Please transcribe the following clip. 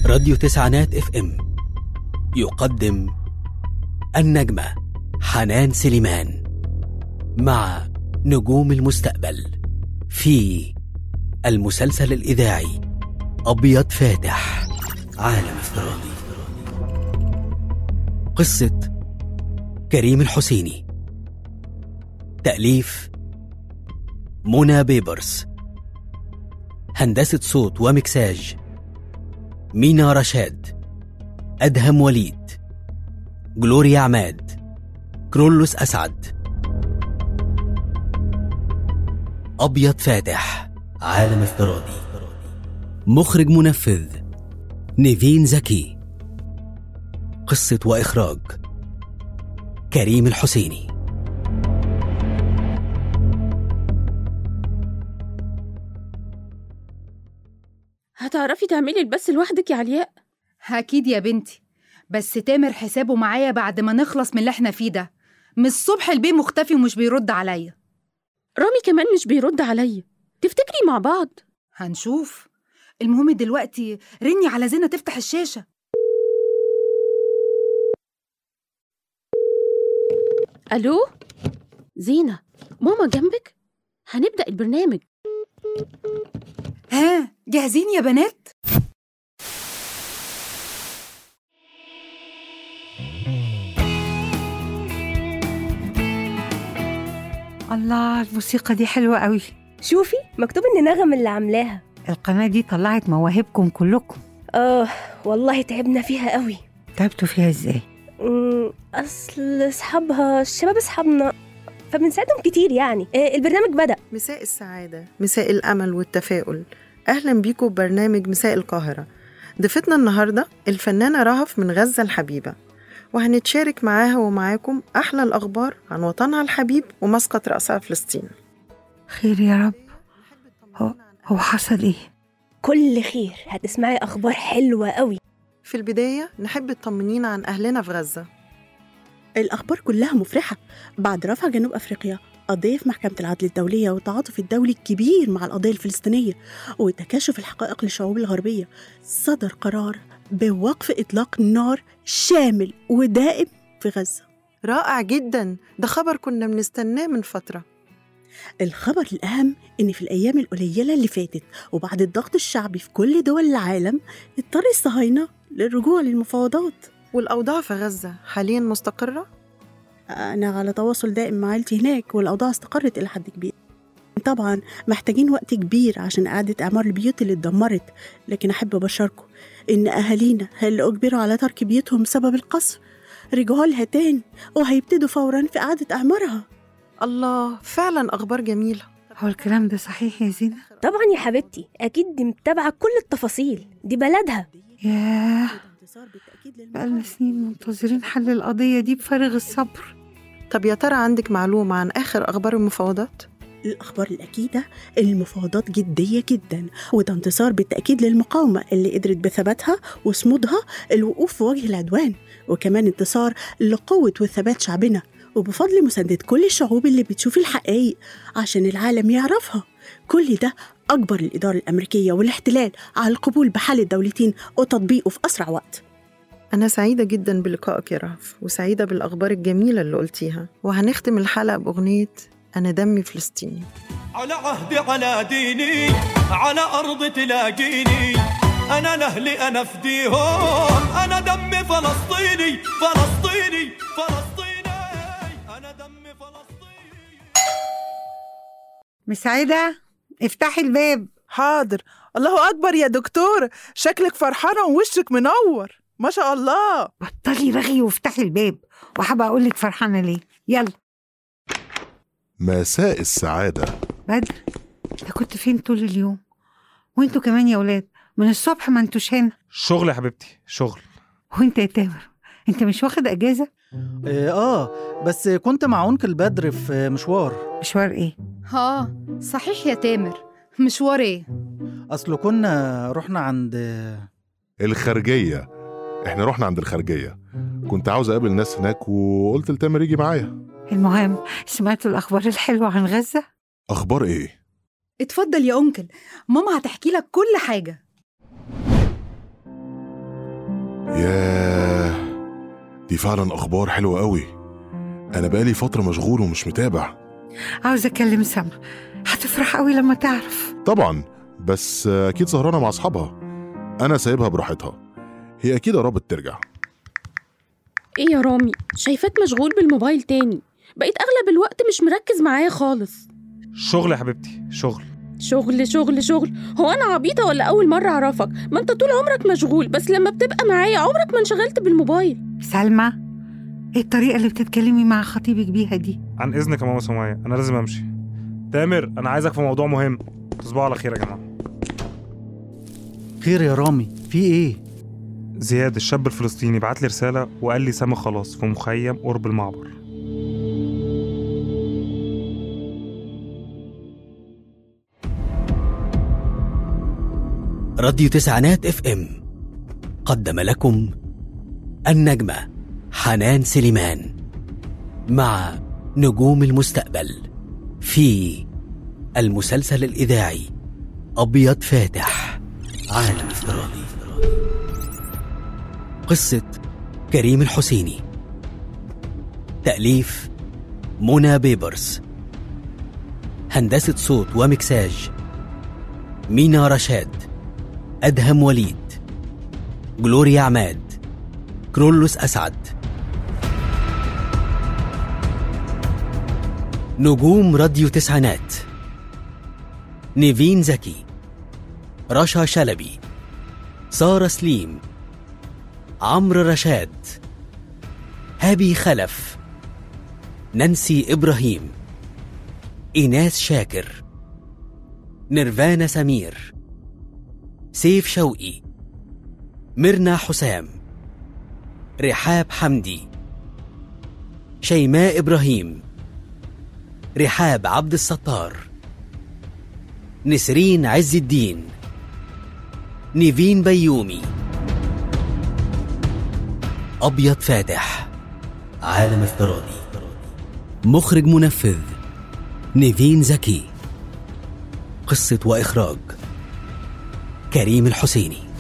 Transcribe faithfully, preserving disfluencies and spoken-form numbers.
راديو تسعينات اف ام يقدم النجمة حنان سليمان مع نجوم المستقبل في المسلسل الإذاعي أبيض فاتح عالم افتراضي. قصة كريم الحسيني، تأليف منى بيبرس، هندسة صوت ومكساج مينا رشاد، أدهم وليد، جلوريا عماد، كرولوس أسعد. أبيض فاتح عالم افتراضي. مخرج منفذ نيفين زكي. قصة وإخراج كريم الحسيني. هتعرفي تعملي البث لوحدك يا علياء؟ أكيد يا بنتي، بس تامر حسابه معايا بعد ما نخلص من اللي احنا فيه ده. من الصبح البيه مختفي ومش بيرد عليا. رامي كمان مش بيرد عليا. تفتكري مع بعض؟ هنشوف. المهم دلوقتي رني على زينة تفتح الشاشة. ألو زينة، ماما جنبك؟ هنبدأ البرنامج. ها جاهزين يا بنات؟ الله، الموسيقى دي حلوة قوي. شوفي مكتوب ان نغم اللي عاملاها. القناة دي طلعت مواهبكم كلكم. اه والله تعبنا فيها قوي. تعبتوا فيها ازاي؟ امم اصل اصحابها الشباب اصحابنا، فبنساعدهم كتير يعني. آه البرنامج بدأ. مساء السعادة، مساء الأمل والتفاؤل. أهلا بيكم ببرنامج مساء القاهرة. ضيفتنا النهاردة الفنانة رهف من غزة الحبيبة، وهنتشارك معاها ومعاكم أحلى الأخبار عن وطنها الحبيب ومسقط رأسها فلسطين. خير يا رب. هو, هو حصل ايه؟ كل خير، هتسمعي أخبار حلوة قوي. في البداية نحب تطمنينا عن أهلنا في غزة. الأخبار كلها مفرحة. بعد رفع جنوب أفريقيا قضية في محكمة العدل الدولية والتعاطف الدولي الكبير مع القضية الفلسطينية وتكاشف الحقائق للشعوب الغربية، صدر قرار بوقف إطلاق نار شامل ودائم في غزة. رائع جدا، ده خبر كنا بنستناه من فترة. الخبر الأهم إن في الأيام القليلة اللي فاتت وبعد الضغط الشعبي في كل دول العالم اضطر الصهاينة للرجوع للمفاوضات. والأوضاع في غزة حاليا مستقرة؟ أنا على تواصل دائم مع عائلتي هناك والأوضاع استقرت إلى حد كبير. طبعا محتاجين وقت كبير عشان إعادة إعمار البيوت اللي اتدمرت، لكن أحب أبشركم إن أهالينا اللي أجبروا على ترك بيوتهم بسبب القصف رجعوا لها تاني وهيبتدوا فورا في إعادة إعمارها. الله، فعلا أخبار جميلة. هو الكلام ده صحيح يا زينة؟ طبعا يا حبيبتي، أكيد دي متابعة كل التفاصيل، دي بلدها. ياه، بقالنا سنين منتظرين حل القضية دي بفارغ الصبر. طب يا ترى عندك معلومة عن آخر أخبار المفاوضات؟ الأخبار الأكيدة المفاوضات جدية جدا، وده انتصار بالتأكيد للمقاومة اللي قدرت بثباتها وصمودها الوقوف في وجه العدوان، وكمان انتصار لقوة وثبات شعبنا وبفضل مساندة كل الشعوب اللي بتشوف الحقائق عشان العالم يعرفها. كل ده أجبر الإدارة الأمريكية والاحتلال على القبول بحل الدولتين وتطبيقه في أسرع وقت. أنا سعيدة جدا بلقائك يا رهف، وسعيدة بالأخبار الجميلة اللي قلتيها. وهنختم الحلقة بأغنية أنا دمي فلسطيني. على عهدي على ديني على أرض تلاقيني، أنا لأهلي أنا فديهم، أنا دمي فلسطيني فلسطيني فلسطيني، أنا دمي فلسطيني. مساعدة، افتحي الباب. حاضر. الله أكبر يا دكتور، شكلك فرحانة ووشك منور ما شاء الله. بطلي رغي وافتحي الباب، وحابة أقولك فرحانة ليه. يلا. مساء السعادة. بدر، انت كنت فين طول اليوم؟ وانتوا كمان يا ولاد من الصبح ما انتوش هنا. شغل يا حبيبتي، شغل. وانت يا تامر، انت مش واخد اجازة؟ اه بس كنت مع أنكل بدر في مشوار. مشوار ايه؟ ها صحيح يا تامر، مشوار ايه؟ اصل كنا رحنا عند الخارجية. احنا رحنا عند الخارجية، كنت عاوز اقابل ناس هناك وقلت لتامر يجي معايا. المهم، سمعتوا الأخبار الحلوة عن غزة؟ أخبار إيه؟ اتفضل يا أنكل، ماما هتحكي لك كل حاجة. ياه، دي فعلا أخبار حلوة قوي. أنا بقالي فترة مشغول ومش متابع. عاوزة أكلم سما، هتفرح قوي لما تعرف. طبعا، بس أكيد سهرانة مع أصحابها. أنا سايبها براحتها، هي أكيد قربت ترجع. ايه يا رامي، شايفاك مشغول بالموبايل تاني، بقيت اغلب الوقت مش مركز معايا خالص. شغل يا حبيبتي، شغل شغل شغل شغل. هو انا عبيطة ولا اول مرة اعرفك؟ ما انت طول عمرك مشغول، بس لما بتبقى معايا عمرك ما انشغلت بالموبايل. سلمى، ايه الطريقة اللي بتتكلمي مع خطيبك بيها دي؟ عن إذنك يا ماما سمية، أنا لازم أمشي. تامر، أنا عايزك في موضوع مهم. تصبحوا على خير يا جماعة. خير يا رامي، في ايه؟ زياد الشاب الفلسطيني بعت لي رسالة وقال لي سامي خلاص في مخيم قرب المعبر. راديو تسعينات اف ام قدم لكم النجمة حنان سليمان مع نجوم المستقبل في المسلسل الإذاعي أبيض فاتح، عالم افتراضي. قصة كريم الحسيني، تأليف منى بيبرس، هندسة صوت ومكساج مينا رشاد، أدهم وليد، جلوريا عماد، كرولوس أسعد. نجوم راديو تسعينات: نيفين زكي، رشا شلبي، سارة سليم، عمرو رشاد، هابي خلف، نانسي إبراهيم، إيناس شاكر، نيرفانا سمير، سيف شوقي، ميرنا حسام، رحاب حمدي، شيماء إبراهيم، رحاب عبد الستار، نسرين عز الدين، نيفين بيومي. أبيض فاتح، عالم افتراضي. مخرج منفذ نيفين زكي. قصة وإخراج كريم الحسيني.